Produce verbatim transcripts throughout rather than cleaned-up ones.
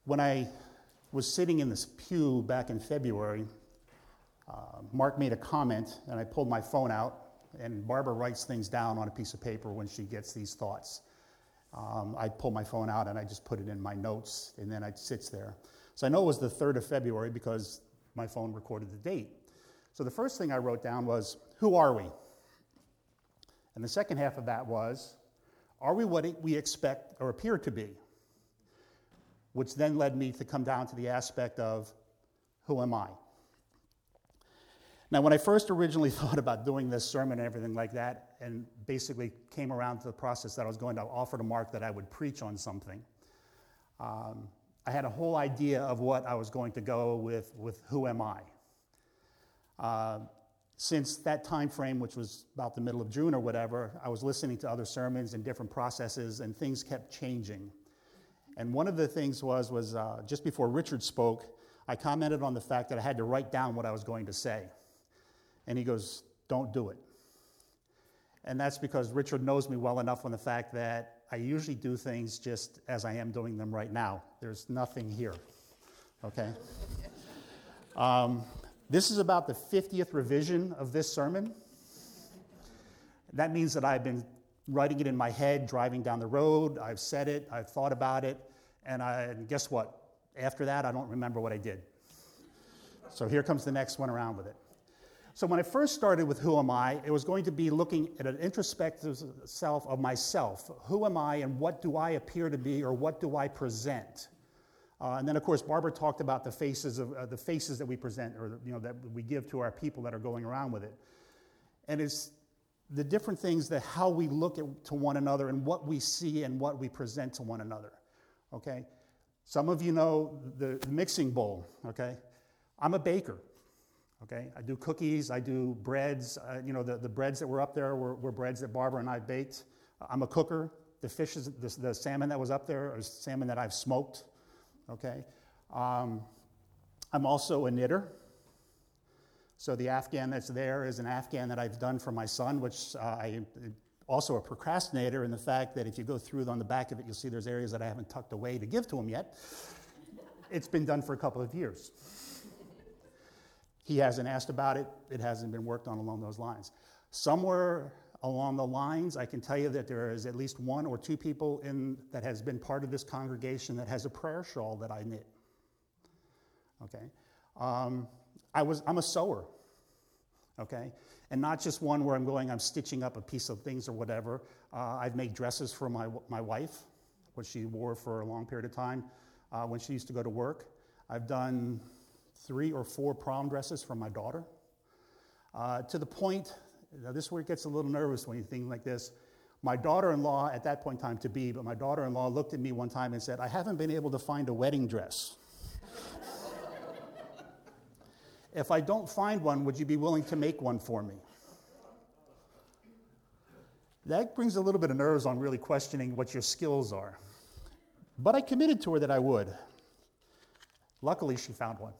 when I was sitting in this pew back in February, uh, Mark made a comment, and I pulled my phone out, and Barbara writes things down on a piece of paper when she gets these thoughts. Um, I pull my phone out, and I just put it in my notes, and then it sits there. So I know it was the third of February because my phone recorded the date. So the first thing I wrote down was, who are we? And the second half of that was, are we what we expect or appear to be? Which then led me to come down to the aspect of, who am I? Now, when I first originally thought about doing this sermon and everything like that, and basically came around to the process that I was going to offer to Mark that I would preach on something, um, I had a whole idea of what I was going to go with, with who am I? Uh, since that time frame, which was about the middle of June or whatever, I was listening to other sermons and different processes, and things kept changing. And one of the things was, was uh, just before Richard spoke, I commented on the fact that I had to write down what I was going to say. And he goes, don't do it. And that's because Richard knows me well enough on the fact that I usually do things just as I am doing them right now. There's nothing here, okay? Um, this is about the fiftieth revision of this sermon. That means that I've been writing it in my head, driving down the road. I've said it, I've thought about it, and, I, and guess what? After that, I don't remember what I did. So here comes the next one around with it. So when I first started with who am I, it was going to be looking at an introspective self of myself. Who am I and what do I appear to be, or what do I present? Uh, and then, of course, Barbara talked about the faces of uh, the faces that we present, or you know that we give to our people that are going around with it. And it's the different things that how we look at, to one another and what we see and what we present to one another. Okay, some of you know the, the mixing bowl. Okay, I'm a baker. Okay, I do cookies, I do breads. Uh, you know, the, the breads that were up there were, were breads that Barbara and I baked. I'm a cooker. The fish, is, the, the salmon that was up there is salmon that I've smoked. Okay, um, I'm also a knitter. So the Afghan that's there is an Afghan that I've done for my son, which uh, I am also a procrastinator in the fact that if you go through on the back of it, you'll see there's areas that I haven't tucked away to give to him yet. It's been done for a couple of years. He hasn't asked about it. It hasn't been worked on along those lines. Somewhere along the lines, I can tell you that there is at least one or two people in that has been part of this congregation that has a prayer shawl that I knit. Okay, um, I was I'm a sewer. Okay, and not just one where I'm going, I'm stitching up a piece of things or whatever. Uh, I've made dresses for my my wife, which she wore for a long period of time uh, when she used to go to work. I've done three or four prom dresses for my daughter, uh, to the point, now this is where it gets a little nervous when you think like this. My daughter-in-law, at that point in time to be, but my daughter-in-law looked at me one time and said, I haven't been able to find a wedding dress. If I don't find one, would you be willing to make one for me? That brings a little bit of nerves on really questioning what your skills are. But I committed to her that I would. Luckily, she found one.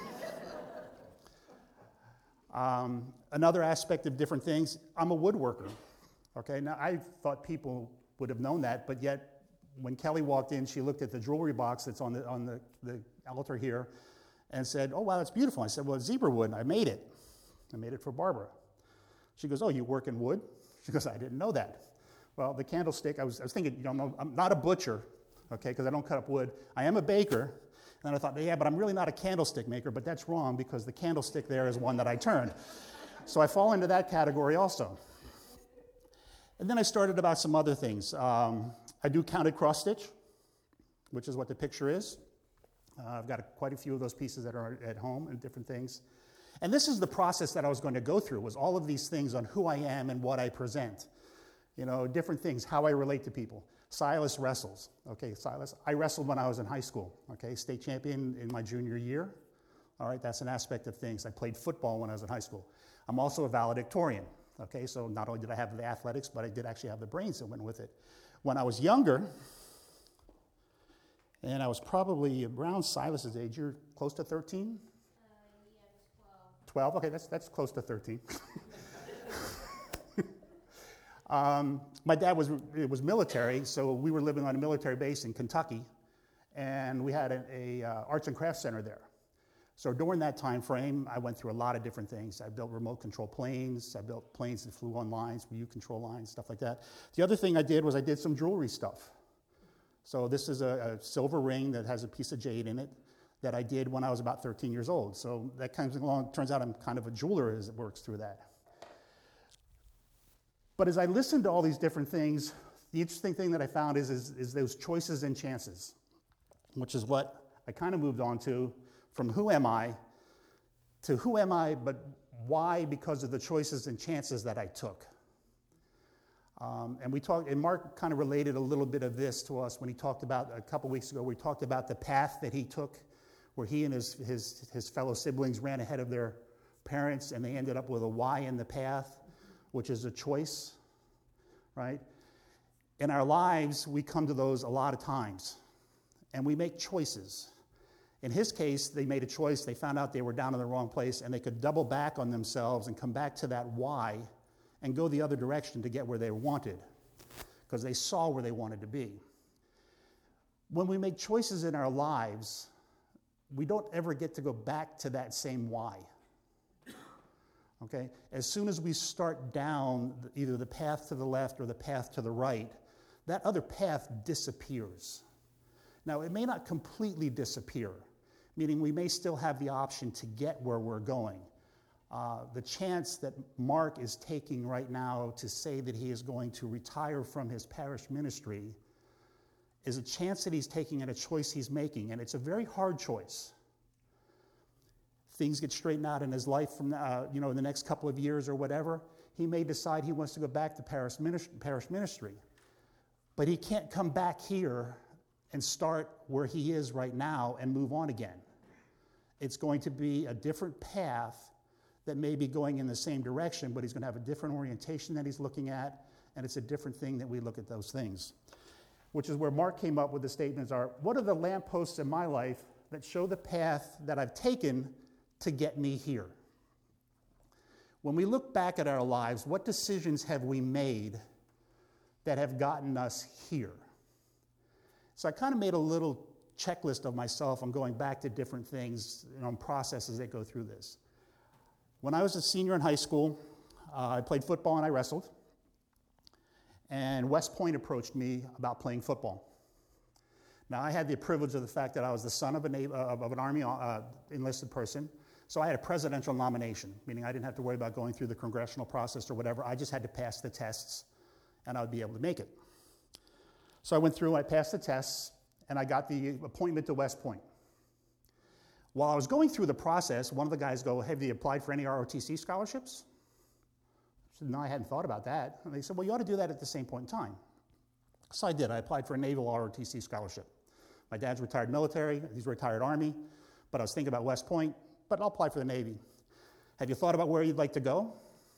um, another aspect of different things, I'm a woodworker. Okay, now I thought people would have known that, but yet when Kelly walked in, she looked at the jewelry box that's on the on the, the altar here and said, oh, wow, that's beautiful. I said, well, it's zebra wood. I made it. I made it for Barbara. She goes, oh, you work in wood? She goes, I didn't know that. Well, the candlestick, I was, I was thinking, you know, I'm not a butcher, okay, because I don't cut up wood. I am a baker. And I thought, yeah, but I'm really not a candlestick maker, but that's wrong because the candlestick there is one that I turned. So I fall into that category also. And then I started about some other things. Um, I do counted cross stitch, which is what the picture is. Uh, I've got a, quite a few of those pieces that are at home and different things. And this is the process that I was going to go through, was all of these things on who I am and what I present. You know, different things, how I relate to people. Silas wrestles. Okay, Silas. I wrestled when I was in high school. Okay, state champion in my junior year. All right, that's an aspect of things. I played football when I was in high school. I'm also a valedictorian. Okay, so not only did I have the athletics, but I did actually have the brains that went with it. When I was younger, and I was probably around Silas's age, you're close to thirteen? Uh, yeah, twelve. twelve? Okay, that's that's close to thirteen. um, my dad was it was military, so we were living on a military base in Kentucky, and we had a, a uh, arts and crafts center there. So during that time frame, I went through a lot of different things. I built remote control planes. I built planes that flew on lines, view control lines, stuff like that. The other thing I did was I did some jewelry stuff. So this is a, a silver ring that has a piece of jade in it that I did when I was about thirteen years old. So that comes along, turns out I'm kind of a jeweler as it works through that. But as I listened to all these different things, the interesting thing that I found is, is, is those choices and chances, which is what I kind of moved on to. From who am I to who am I, but why? Because of the choices and chances that I took. Um, and we talked, and Mark kind of related a little bit of this to us when he talked about, a couple weeks ago, we talked about the path that he took, where he and his, his, his fellow siblings ran ahead of their parents, and they ended up with a Y in the path, which is a choice, right? In our lives, we come to those a lot of times, and we make choices. In his case, they made a choice. They found out they were down in the wrong place, and they could double back on themselves and come back to that why and go the other direction to get where they wanted, because they saw where they wanted to be. When we make choices in our lives, we don't ever get to go back to that same why. Okay? As soon as we start down either the path to the left or the path to the right, that other path disappears. Now, it may not completely disappear, meaning we may still have the option to get where we're going. Uh, the chance that Mark is taking right now to say that he is going to retire from his parish ministry is a chance that he's taking and a choice he's making, and it's a very hard choice. Things get straightened out in his life from uh, you know in the next couple of years or whatever. He may decide he wants to go back to parish ministry, parish ministry, but he can't come back here and start where he is right now and move on again. It's going to be a different path that may be going in the same direction, but he's going to have a different orientation that he's looking at, and it's a different thing that we look at those things. Which is where Mark came up with the statements are, what are the lampposts in my life that show the path that I've taken to get me here? When we look back at our lives, what decisions have we made that have gotten us here? So I kind of made a little checklist of myself. I'm going back to different things, you know, processes that go through this. When I was a senior in high school, uh, I played football and I wrestled. And West Point approached me about playing football. Now, I had the privilege of the fact that I was the son of, a, of, of an Army uh, enlisted person, so I had a presidential nomination, meaning I didn't have to worry about going through the congressional process or whatever. I just had to pass the tests, and I would be able to make it. So I went through, I passed the tests, and I got the appointment to West Point. While I was going through the process, one of the guys go, have you applied for any R O T C scholarships? I said, no, I hadn't thought about that. And they said, well, you ought to do that at the same point in time. So I did. I applied for a Naval R O T C scholarship. My dad's retired military, he's retired Army, but I was thinking about West Point, but I'll apply for the Navy. Have you thought about where you'd like to go?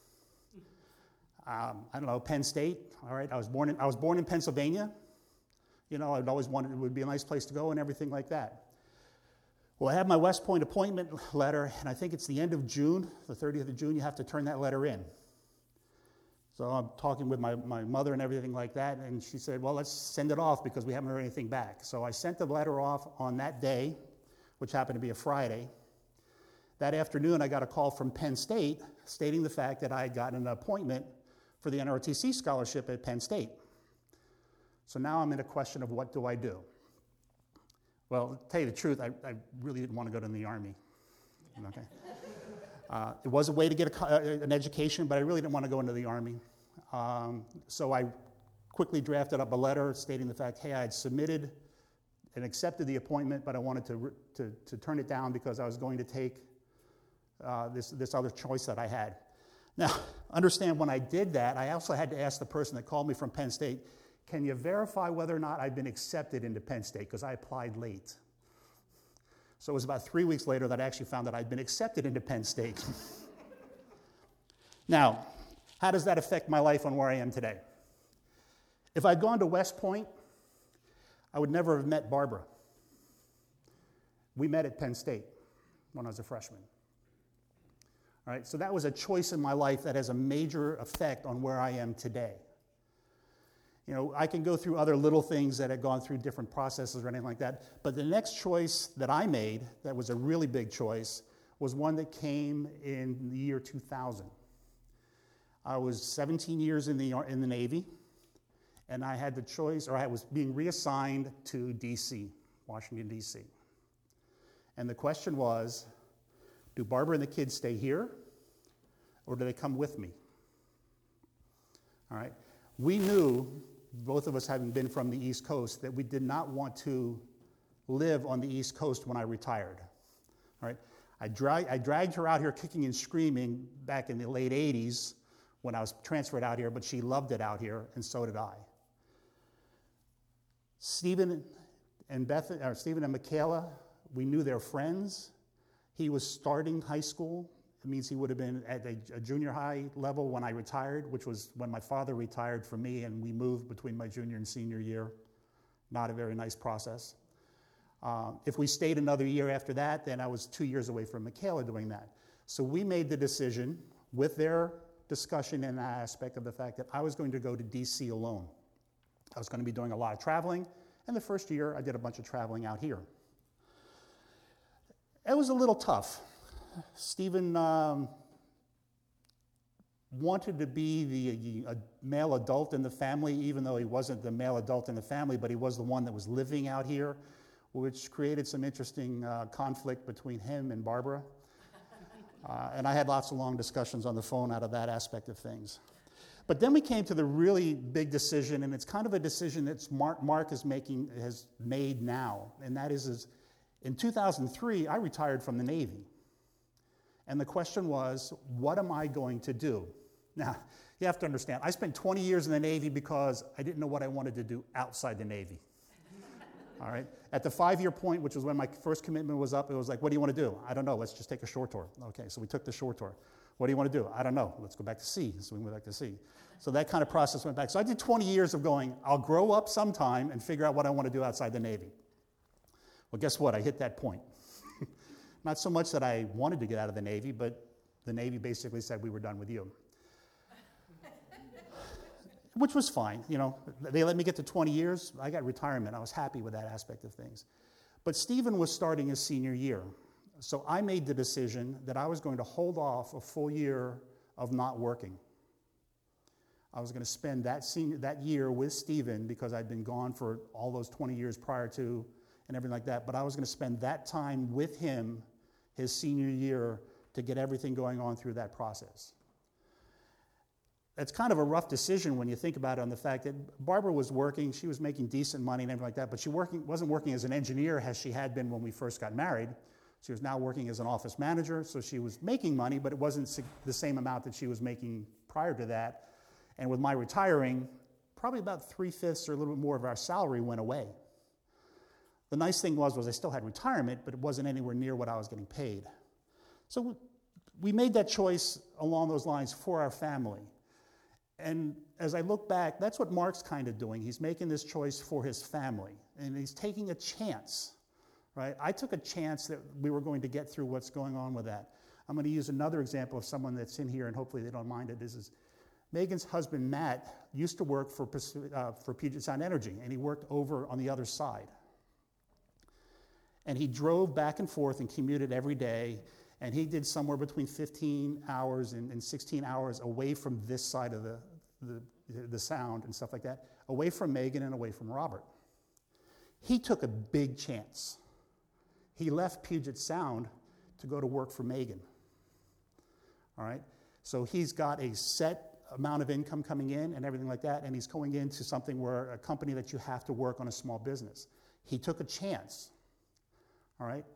Um, I don't know, Penn State, all right. I was born in, I was born in Pennsylvania. You know, I'd always wanted, it would be a nice place to go and everything like that. Well, I have my West Point appointment letter, and I think it's the end of June, the thirtieth of June, you have to turn that letter in. So I'm talking with my, my mother and everything like that, and she said, well, let's send it off because we haven't heard anything back. So I sent the letter off on that day, which happened to be a Friday. That afternoon, I got a call from Penn State stating the fact that I had gotten an appointment for the N R O T C scholarship at Penn State. So now I'm in a question of what do I do? Well, to tell you the truth, I, I really didn't want to go to the Army. Okay. Uh, it was a way to get a, uh, an education, but I really didn't want to go into the Army. Um, so I quickly drafted up a letter stating the fact, hey, I had submitted and accepted the appointment, but I wanted to, to, to turn it down because I was going to take uh, this, this other choice that I had. Now, understand when I did that, I also had to ask the person that called me from Penn State, can you verify whether or not I've been accepted into Penn State? Because I applied late. So it was about three weeks later that I actually found that I'd been accepted into Penn State. Now, how does that affect my life on where I am today? If I'd gone to West Point, I would never have met Barbara. We met at Penn State when I was a freshman. All right, so that was a choice in my life that has a major effect on where I am today. You know, I can go through other little things that had gone through different processes or anything like that. But the next choice that I made, that was a really big choice, was one that came in the year two thousand. I was seventeen years in the, in the Navy, and I had the choice, or I was being reassigned to D C, Washington, D C. And the question was, do Barbara and the kids stay here, or do they come with me? All right. We knew, both of us having been from the East Coast, that we did not want to live on the East Coast when I retired. All right. I, dra- I dragged her out here kicking and screaming back in the late eighties when I was transferred out here, but she loved it out here, and so did I. Stephen and Beth, or Stephen and Michaela, we knew their friends. He was starting high school. It means he would have been at a, a junior high level when I retired, which was when my father retired from me, and we moved between my junior and senior year. Not a very nice process. Um, if we stayed another year after that, then I was two years away from Michaela doing that. So we made the decision, with their discussion and that aspect of the fact that I was going to go to D C alone. I was going to be doing a lot of traveling, and the first year I did a bunch of traveling out here. It was a little tough. Stephen um, wanted to be the a male adult in the family, even though he wasn't the male adult in the family, but he was the one that was living out here, which created some interesting uh, conflict between him and Barbara. Uh, and I had lots of long discussions on the phone out of that aspect of things. But then we came to the really big decision, and it's kind of a decision that Mark, Mark is making, has made now, and that is, is in two thousand three, I retired from the Navy. And the question was, what am I going to do? Now, you have to understand, I spent twenty years in the Navy because I didn't know what I wanted to do outside the Navy. All right? At the five-year point, which was when my first commitment was up, it was like, what do you want to do? I don't know. Let's just take a shore tour. Okay, so we took the shore tour. What do you want to do? I don't know. Let's go back to sea. So we went back to sea. So that kind of process went back. So I did twenty years of going, I'll grow up sometime and figure out what I want to do outside the Navy. Well, guess what? I hit that point. Not so much that I wanted to get out of the Navy, but the Navy basically said, we were done with you. Which was fine, you know. They let me get to twenty years. I got retirement. I was happy with that aspect of things. But Stephen was starting his senior year. So I made the decision that I was going to hold off a full year of not working. I was going to spend that senior, that year with Stephen because I'd been gone for all those twenty years prior to and everything like that. But I was going to spend that time with him his senior year to get everything going on through that process. It's kind of a rough decision when you think about it on the fact that Barbara was working, she was making decent money and everything like that, but she working, wasn't working as an engineer as she had been when we first got married. She was now working as an office manager, so she was making money, but it wasn't the same amount that she was making prior to that. And with my retiring, probably about three-fifths or a little bit more of our salary went away. The nice thing was, was I still had retirement, but it wasn't anywhere near what I was getting paid. So we made that choice along those lines for our family. And as I look back, that's what Mark's kind of doing. He's making this choice for his family, and he's taking a chance, right? I took a chance that we were going to get through what's going on with that. I'm going to use another example of someone that's in here, and hopefully they don't mind it. This is Megan's husband, Matt, used to work for, uh, for Puget Sound Energy, and he worked over on the other side. And he drove back and forth and commuted every day, and he did somewhere between fifteen hours and, and sixteen hours away from this side of the, the, the sound and stuff like that, away from Megan and away from Robert. He took a big chance. He left Puget Sound to go to work for Megan. All right? So he's got a set amount of income coming in and everything like that, and he's going into something where a company that you have to work on a small business. He took a chance. All right?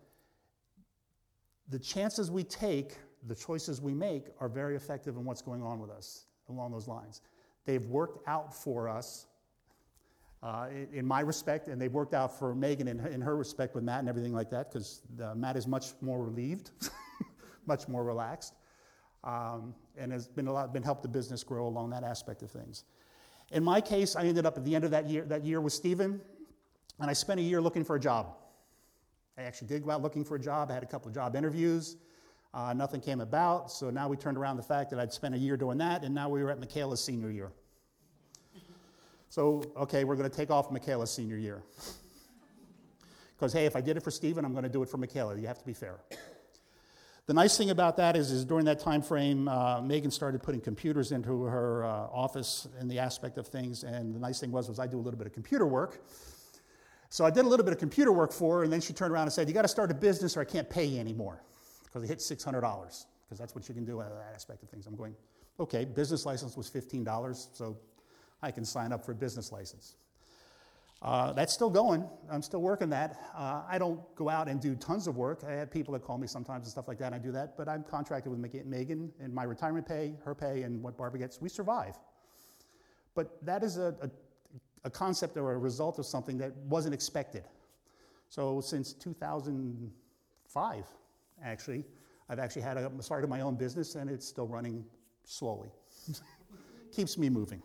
The chances we take, the choices we make, are very effective in what's going on with us along those lines. They've worked out for us uh, in, in my respect, and they've worked out for Megan in her, in her respect with Matt and everything like that, because uh, Matt is much more relieved, much more relaxed, um, and has been a lot, been helped the business grow along that aspect of things. In my case, I ended up at the end of that year, that year with Stephen, and I spent a year looking for a job. I actually did go out looking for a job. I had a couple of job interviews. Uh, nothing came about, so now we turned around the fact that I'd spent a year doing that, and now we were at Michaela's senior year. So, okay, we're going to take off Michaela's senior year. Because, hey, if I did it for Stephen, I'm going to do it for Michaela. You have to be fair. The nice thing about that is, is during that time frame, uh, Megan started putting computers into her uh, office in the aspect of things. And the nice thing was, was I do a little bit of computer work. So I did a little bit of computer work for her, and then she turned around and said, you got to start a business or I can't pay you anymore. Because it hit six hundred dollars, because that's what you can do out of that aspect of things. I'm going, okay, business license was fifteen dollars, so I can sign up for a business license. Uh, that's still going. I'm still working that. Uh, I don't go out and do tons of work. I have people that call me sometimes and stuff like that, and I do that. But I'm contracted with Megan, and my retirement pay, her pay, and what Barbara gets, we survive. But that is a, a, a concept or a result of something that wasn't expected. So since two thousand five, actually, I've actually had a, started my own business, and it's still running slowly. Keeps me moving.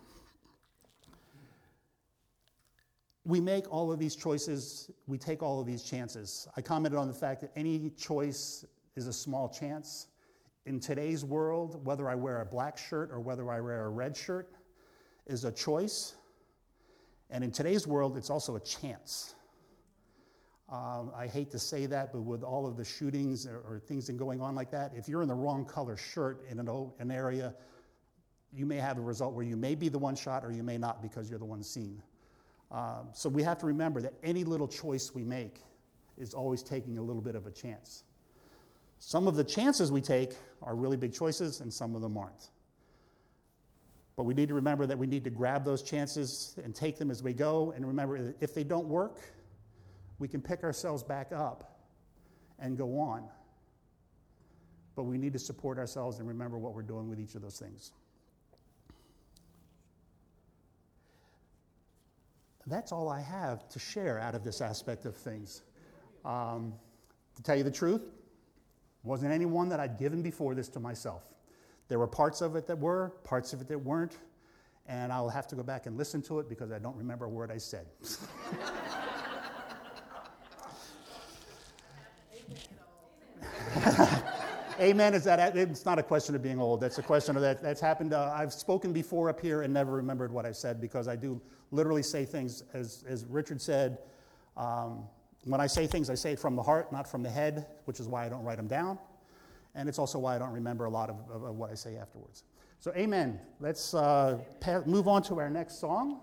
We make all of these choices, we take all of these chances. I commented on the fact that any choice is a small chance. In today's world, whether I wear a black shirt or whether I wear a red shirt is a choice. And in today's world, it's also a chance. Um, I hate to say that, but with all of the shootings or, or things going on like that, if you're in the wrong color shirt in an, an area, you may have a result where you may be the one shot or you may not because you're the one seen. Um, so we have to remember that any little choice we make is always taking a little bit of a chance. Some of the chances we take are really big choices, and some of them aren't. But we need to remember that we need to grab those chances and take them as we go, and remember that if they don't work, we can pick ourselves back up and go on. But we need to support ourselves and remember what we're doing with each of those things. That's all I have to share out of this aspect of things. Um, to tell you the truth, wasn't any one that I'd given before this to myself. There were parts of it that were, parts of it that weren't, and I'll have to go back and listen to it because I don't remember a word I said. Amen. Is that it's not a question of being old. That's a question of that. That's happened. Uh, I've spoken before up here and never remembered what I said because I do literally say things as as Richard said. Um, when I say things, I say it from the heart, not from the head, which is why I don't write them down, and it's also why I don't remember a lot of, of, of what I say afterwards. So, amen. Let's uh, pa- move on to our next song.